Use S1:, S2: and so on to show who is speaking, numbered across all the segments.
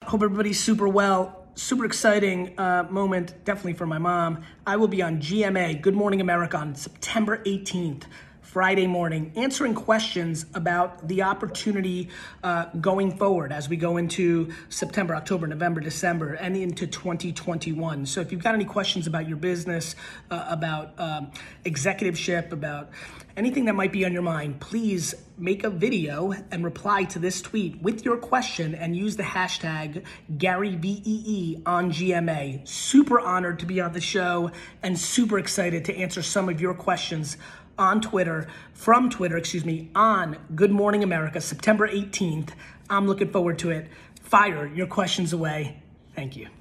S1: Hope everybody's super well. Super exciting moment, definitely for my mom. I will be on GMA, Good Morning America, on September 18th, Friday morning, answering questions about the opportunity going forward as we go into September, October, November, December, and into 2021. So if you've got any questions about your business, about executiveship, about anything that might be on your mind, please make a video and reply to this tweet with your question and use the hashtag GaryVEE on GMA. Super honored to be on the show and super excited to answer some of your questions on Twitter, on Good Morning America, September 18th. I'm looking forward to it. Fire your questions away. Thank you.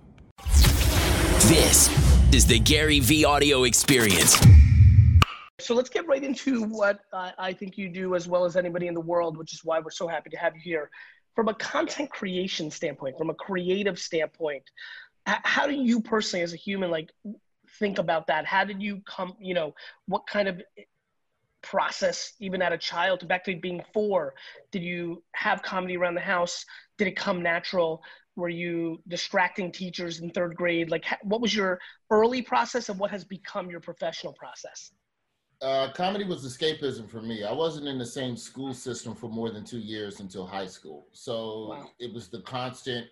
S2: This is the Gary V audio experience.
S1: So let's get right into what I think you do as well as anybody in the world, which is why we're so happy to have you here. From a content creation standpoint, from a creative standpoint, how do you personally as a human, think about that? How did you come, what kind of process, even at a child, back to being 4, did you have comedy around the house? Did it come natural? Were you distracting teachers in 3rd grade? What was your early process and what has become your professional process?
S3: Comedy was escapism for me. I wasn't in the same school system for more than 2 years until high school. So wow. It was the constant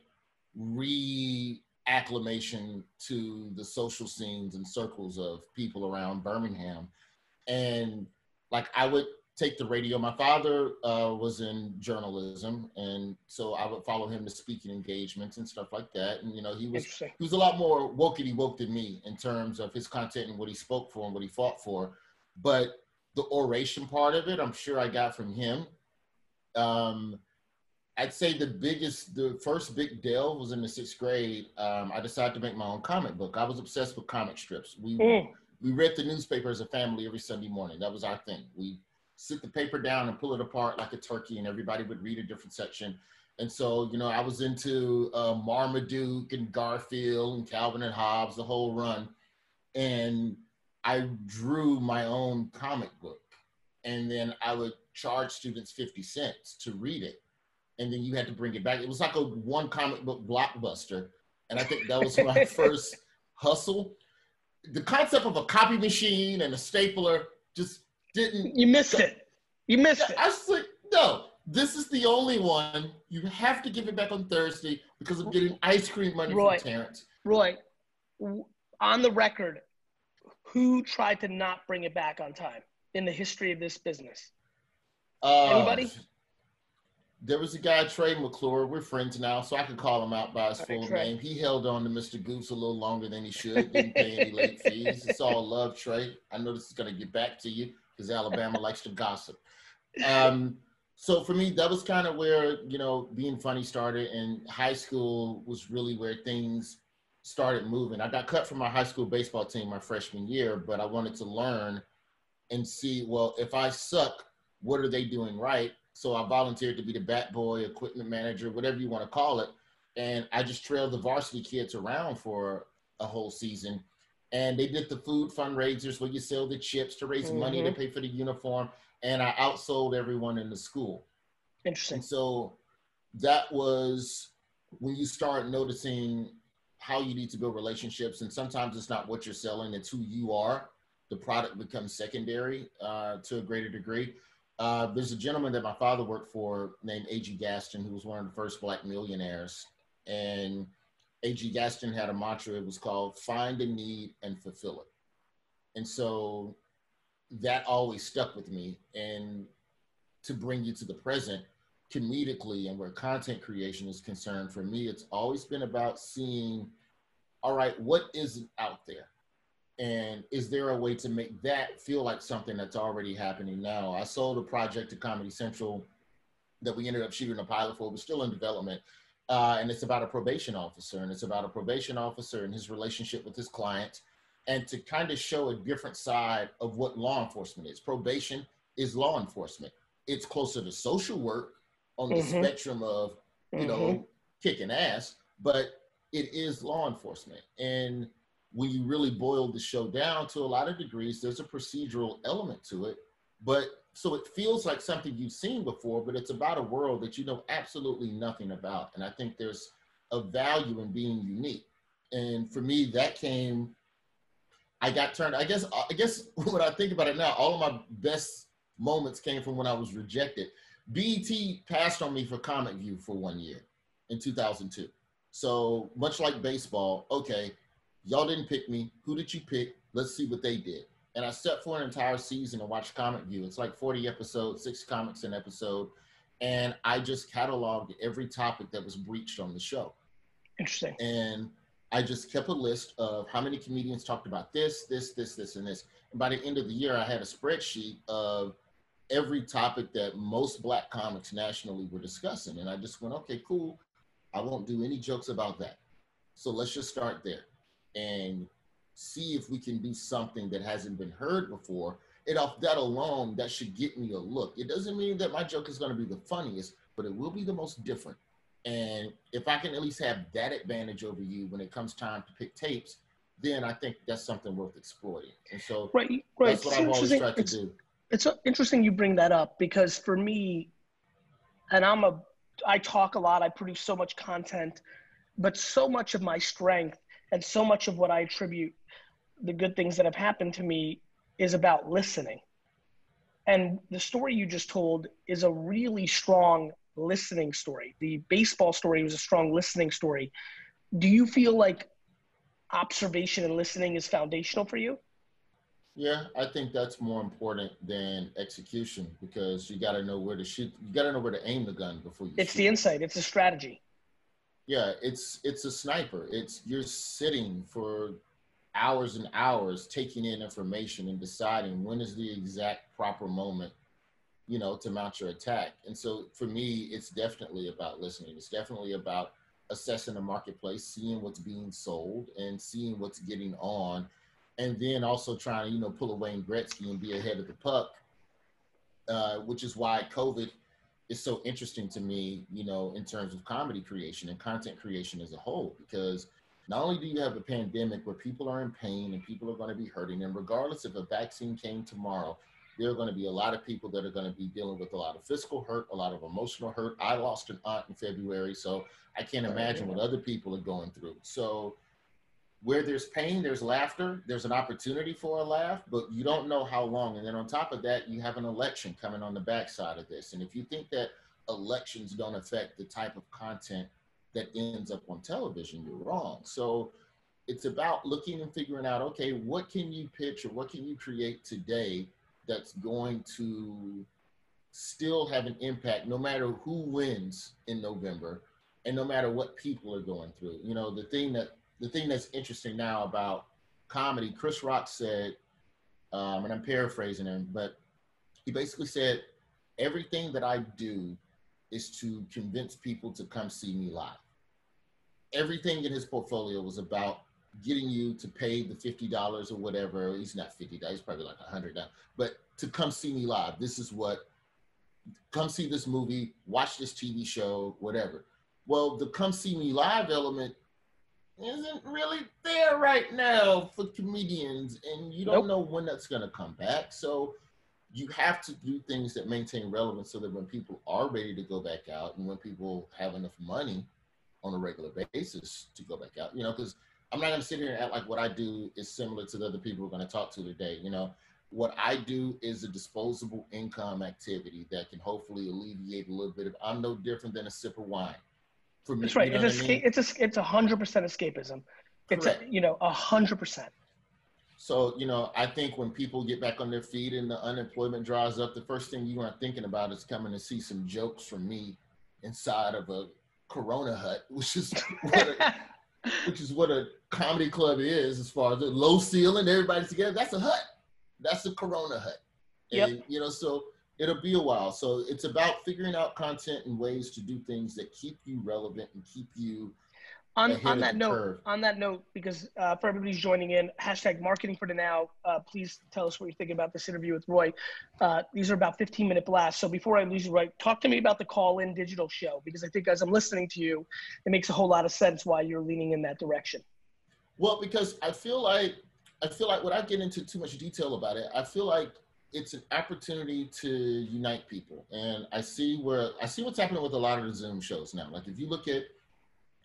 S3: reacclimation to the social scenes and circles of people around Birmingham. And I would take the radio. My father was in journalism, and so I would follow him to speaking engagements and stuff like that. And he was a lot more wokey woke than me in terms of his content and what he spoke for and what he fought for. But the oration part of it, I'm sure I got from him. I'd say the first big delve was in the 6th grade. I decided to make my own comic book. I was obsessed with comic strips. We read the newspaper as a family every Sunday morning. That was our thing. We sit the paper down and pull it apart like a turkey, and everybody would read a different section. And so, I was into Marmaduke and Garfield and Calvin and Hobbes, the whole run. And I drew my own comic book, and then I would charge students 50 cents to read it. And then you had to bring it back. It was like a one comic book blockbuster. And I think that was my first hustle. The concept of a copy machine and a stapler just didn't.
S1: You missed it.
S3: I was like, no, this is the only one. You have to give it back on Thursday because I'm getting ice cream money from Terrence.
S1: Roy, on the record, who tried to not bring it back on time in the history of this business? Anybody?
S3: There was a guy, Trey McClure. We're friends now, so I can call him out by his full name. He held on to Mr. Goose a little longer than he should. Didn't pay any late fees. It's all love, Trey. I know this is going to get back to you because Alabama likes to gossip. So for me, that was kind of where, being funny started, and high school was really where things started moving. I got cut from my high school baseball team my freshman year, but I wanted to learn and see, well, if I suck, what are they doing right? So I volunteered to be the bat boy, equipment manager, whatever you want to call it. And I just trailed the varsity kids around for a whole season. And they did the food fundraisers where you sell the chips to raise money to pay for the uniform. And I outsold everyone in the school.
S1: Interesting.
S3: And so that was when you start noticing how you need to build relationships. And sometimes it's not what you're selling, it's who you are. The product becomes secondary to a greater degree. There's a gentleman that my father worked for named A.G. Gaston, who was one of the first Black millionaires. And A.G. Gaston had a mantra. It was called find a need and fulfill it. And so that always stuck with me. And to bring you to the present, comedically and where content creation is concerned, for me, it's always been about seeing, all right, what isn't out there? And is there a way to make that feel like something that's already happening now? I sold a project to Comedy Central that we ended up shooting a pilot for. It was still in development. And it's about a probation officer. And it's about a probation officer and his relationship with his client, and to kind of show a different side of what law enforcement is. Probation is law enforcement. It's closer to social work on the spectrum of, kicking ass, but it is law enforcement. And when you really boil the show down to a lot of degrees, there's a procedural element to it. But so it feels like something you've seen before, but it's about a world that you know absolutely nothing about. And I think there's of value in being unique. And for me, that came, I got turned, I guess when I think about it now, all of my best moments came from when I was rejected. BET passed on me for Comic View for 1 year in 2002. So much like baseball, okay, y'all didn't pick me. Who did you pick? Let's see what they did. And I sat for an entire season and watched Comic View. It's like 40 episodes, 6 comics an episode. And I just cataloged every topic that was breached on the show.
S1: Interesting.
S3: And I just kept a list of how many comedians talked about this, and this. And by the end of the year, I had a spreadsheet of every topic that most Black comics nationally were discussing. And I just went, okay, cool. I won't do any jokes about that. So let's just start there and see if we can do something that hasn't been heard before. And off that alone, that should get me a look. It doesn't mean that my joke is going to be the funniest, but it will be the most different. And if I can at least have that advantage over you when it comes time to pick tapes, then I think that's something worth exploiting. And so
S1: right.
S3: That's what I've always tried to do.
S1: It's interesting you bring that up, because for me, and I talk a lot, I produce so much content, but so much of my strength and so much of what I attribute the good things that have happened to me is about listening. And the story you just told is a really strong listening story. The baseball story was a strong listening story. Do you feel like observation and listening is foundational for you?
S3: Yeah, I think that's more important than execution, because you got to know where to shoot. You got to know where to aim the gun before you
S1: It's
S3: shoot.
S1: the insight. It's a strategy.
S3: Yeah, it's a sniper. You're sitting for hours and hours taking in information and deciding when is the exact proper moment, to mount your attack. And so for me, it's definitely about listening. It's definitely about assessing the marketplace, seeing what's being sold and seeing what's getting on. And then also trying to, pull a Wayne Gretzky and be ahead of the puck, which is why COVID is so interesting to me, in terms of comedy creation and content creation as a whole, because not only do you have a pandemic where people are in pain and people are going to be hurting, and regardless if a vaccine came tomorrow, there are going to be a lot of people that are going to be dealing with a lot of physical hurt, a lot of emotional hurt. I lost an aunt in February, so I can't imagine what other people are going through. So where there's pain, there's laughter. There's an opportunity for a laugh, but you don't know how long. And then on top of that, you have an election coming on the backside of this. And if you think that elections don't affect the type of content that ends up on television, you're wrong. So it's about looking and figuring out, okay, what can you pitch or what can you create today that's going to still have an impact no matter who wins in November and no matter what people are going through. The thing that's interesting now about comedy, Chris Rock said, and I'm paraphrasing him, but he basically said, everything that I do is to convince people to come see me live. Everything in his portfolio was about getting you to pay the $50 or whatever. He's not $50, he's probably like $100 now, but to come see me live. Come see this movie, watch this TV show, whatever. Well, the come see me live element isn't really there right now for comedians, and you don't know when that's going to come back. So you have to do things that maintain relevance so that when people are ready to go back out and when people have enough money on a regular basis to go back out, because I'm not going to sit here and act like what I do is similar to the other people we're going to talk to today. What I do is a disposable income activity that can hopefully alleviate a little bit of, I'm no different than a sip of wine. For me,
S1: that's right. It's 100% escapism. It's 100%.
S3: So, I think when people get back on their feet and the unemployment dries up, the first thing you aren't thinking about is coming to see some jokes from me inside of a Corona hut, which is what a comedy club is, as far as the low ceiling, everybody's together. That's a hut. That's a Corona hut. And, so it'll be a while. So it's about figuring out content and ways to do things that keep you relevant and keep you
S1: on that note, because for everybody who's joining in, #marketing for the now, please tell us what you're thinking about this interview with Roy. These are about 15-minute blasts. So before I lose you, Roy, talk to me about the Call-In digital show, because I think as I'm listening to you, it makes a whole lot of sense why you're leaning in that direction.
S3: Well, because I feel like without getting into too much detail about it, I feel like it's an opportunity to unite people. And I see what's happening with a lot of the Zoom shows now. Like if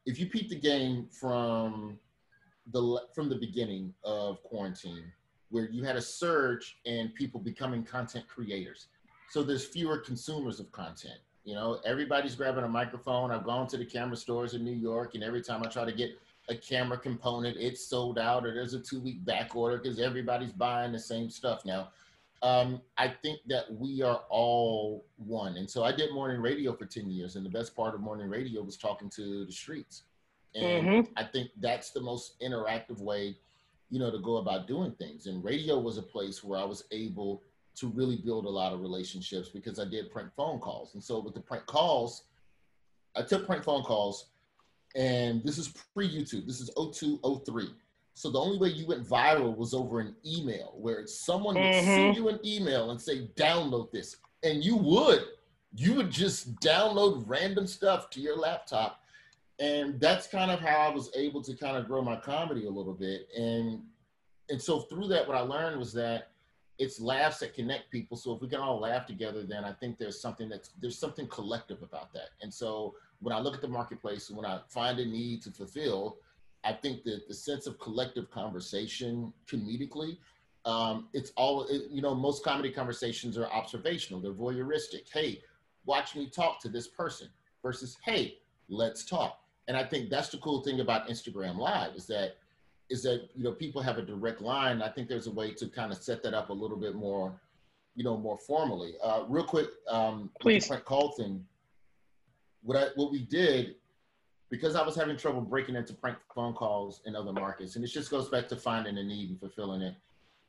S3: if you peep the game from the beginning of quarantine, where you had a surge in people becoming content creators. So there's fewer consumers of content. You know, everybody's grabbing a microphone. I've gone to the camera stores in New York, and every time I try to get a camera component, it's sold out, or there's a 2-week back order because everybody's buying the same stuff now. I think that we are all one. And so I did morning radio for 10 years, and the best part of morning radio was talking to the streets. And I think that's the most interactive way, you know, to go about doing things. And radio was a place where I was able to really build a lot of relationships because I did prank phone calls. And so with the prank calls, I took prank phone calls, and this is pre-YouTube. This is 02, 03. So the only way you went viral was over an email, where someone would send you an email and say, download this. And you would just download random stuff to your laptop. And that's kind of how I was able to kind of grow my comedy a little bit. And so through that, what I learned was that it's laughs that connect people. So if we can all laugh together, then I think there's something collective about that. And so when I look at the marketplace and when I find a need to fulfill, I think that the sense of collective conversation comedically, most comedy conversations are observational. They're voyeuristic. Hey, watch me talk to this person versus, hey, let's talk. And I think that's the cool thing about Instagram Live is that, you know, people have a direct line. I think there's a way to kind of set that up a little bit more, you know, more formally. Real quick,
S1: please.
S3: The prank call thing. What we did, because I was having trouble breaking into prank phone calls in other markets, and it just goes back to finding a need and fulfilling it.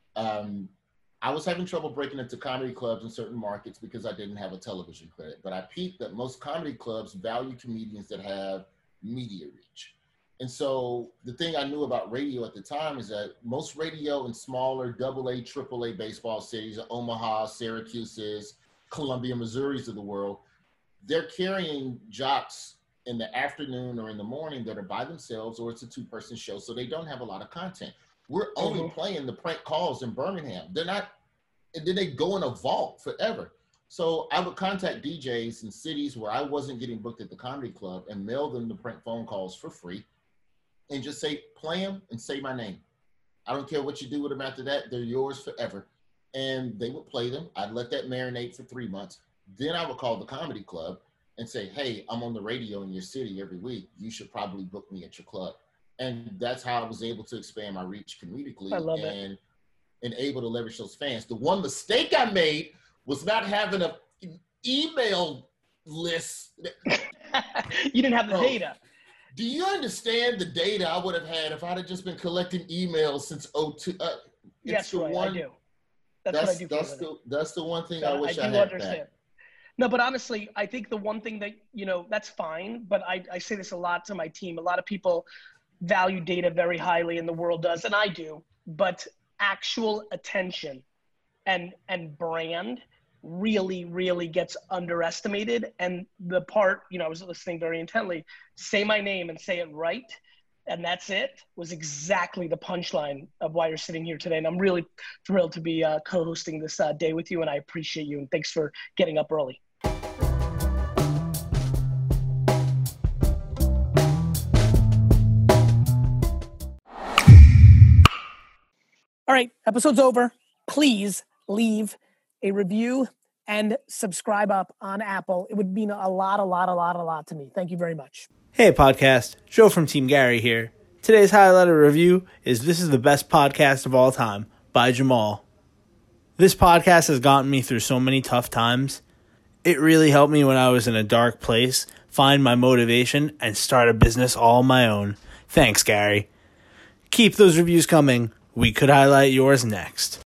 S3: I was having trouble breaking into comedy clubs in certain markets because I didn't have a television credit. But I peeped that most comedy clubs value comedians that have media reach. And so the thing I knew about radio at the time is that most radio in smaller AA, AAA baseball cities, Omaha, Syracuse's, Columbia, Missouris of the world, they're carrying jocks in the afternoon or in the morning that are by themselves, or it's a 2-person show, so they don't have a lot of content. We're only playing the prank calls in Birmingham. They're not, and then they go in a vault forever. So I would contact DJs in cities where I wasn't getting booked at the comedy club and mail them the prank phone calls for free. And just say, play them and say my name. I don't care what you do with them after that. They're yours forever. And they would play them. I'd let that marinate for 3 months. Then I would call the comedy club and say, hey, I'm on the radio in your city every week. You should probably book me at your club. And that's how I was able to expand my reach comedically and able to leverage those fans. The one mistake I made was not having an email list.
S1: You didn't have the data.
S3: Do you understand the data I would have had if I'd have just been collecting emails since 02?
S1: Yes, Roy, I do. That's
S3: the one thing I wish I had understand.
S1: No, but honestly, I think the one thing that, you know, that's fine. But I say this a lot to my team. A lot of people value data very highly, and the world does, and I do. But actual attention and brand really, really gets underestimated. And the part, you know, I was listening very intently, say my name and say it right, and that's it, was exactly the punchline of why you're sitting here today. And I'm really thrilled to be co-hosting this day with you, and I appreciate you. And thanks for getting up early. All right, episode's over. Please leave a review and subscribe up on Apple. It would mean a lot to me. Thank you very much.
S4: Hey, podcast. Joe from Team Gary here. Today's highlighted review is This is the Best Podcast of All Time by Jamal. This podcast has gotten me through so many tough times. It really helped me when I was in a dark place, find my motivation, and start a business all on my own. Thanks, Gary. Keep those reviews coming. We could highlight yours next.